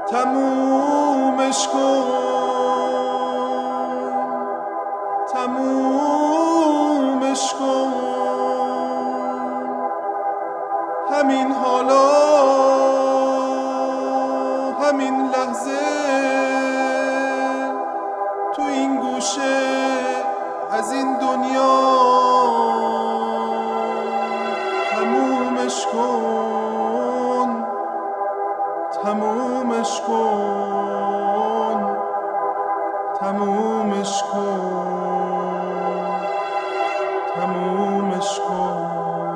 تمومش کن، تمومش کن. همین حالا، همین لحظه، تو این گوشه از این دنیا تمومش کن، تمومش کن، تمومش کن، تمومش کن.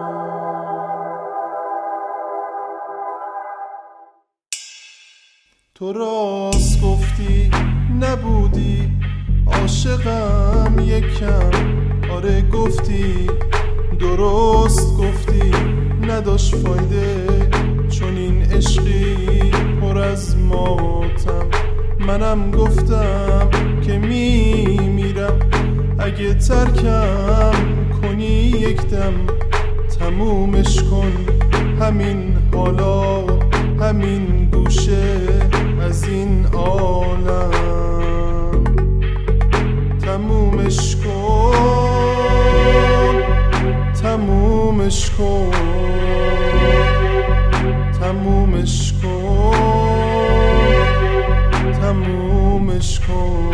تو راست گفتی نبودی عاشقم یکم، آره گفتی درست گفتی نداشت فایده، چون این عشقی پر از ماتم. منم گفتم که میمیرم اگه ترکم کنی یکدم. تمومش کن همین حالا، همین گوشه از این عالم. تمومش کن، تمومش کن، تمومش کن، تمومش کن.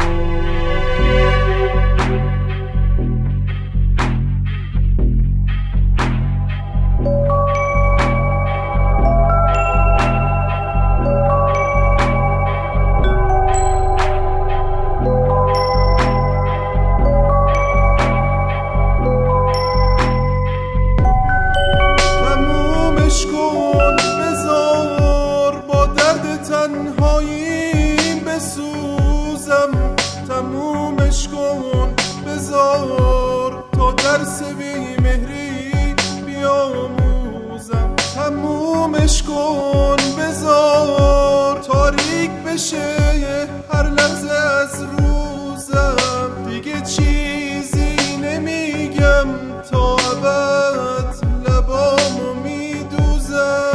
تنهاییم بسوزم، تمومش کن، بذار تا درس بیمهری بیاموزم. تمومش کن، بذار تاریک بشه هر لحظه از روزم. دیگه چیزی نمیگم تا ابد لبامو میدوزم.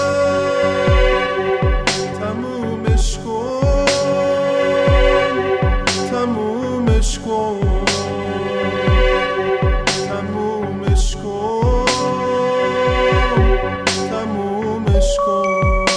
تمومش کن، تمومش کن، تمومش کن، تمومش کن.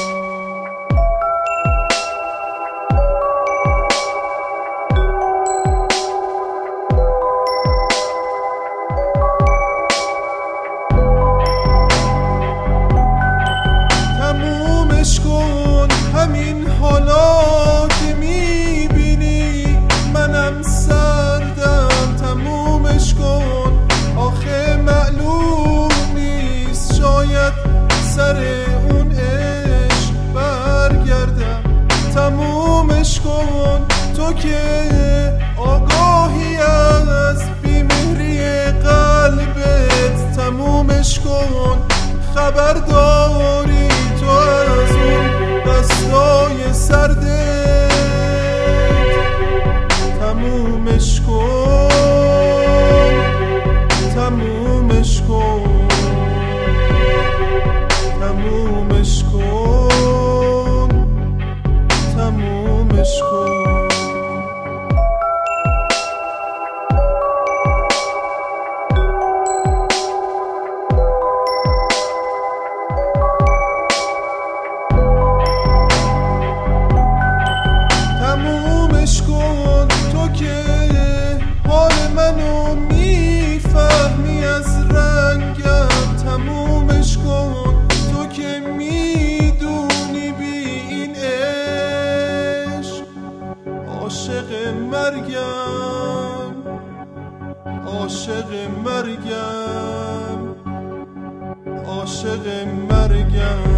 تمومش کن همین حالا که میبینی منم سردم. تمومش کن، آخه معلوم نیست شاید سر اون عشق برگردم. تمومش کن تو که آگاهی از بیمهری قلبت. تمومش کن، خبر داری تو از اون دستای سردت. تمومش کن، تمومش کن، تمومش کن، تمومش کن. تمومش کن تو که حال منو میفهمی از رنگم. تمومش کن تو که میدونی بی این عشق عاشق مرگم، عاشق مرگم، عاشق مرگم.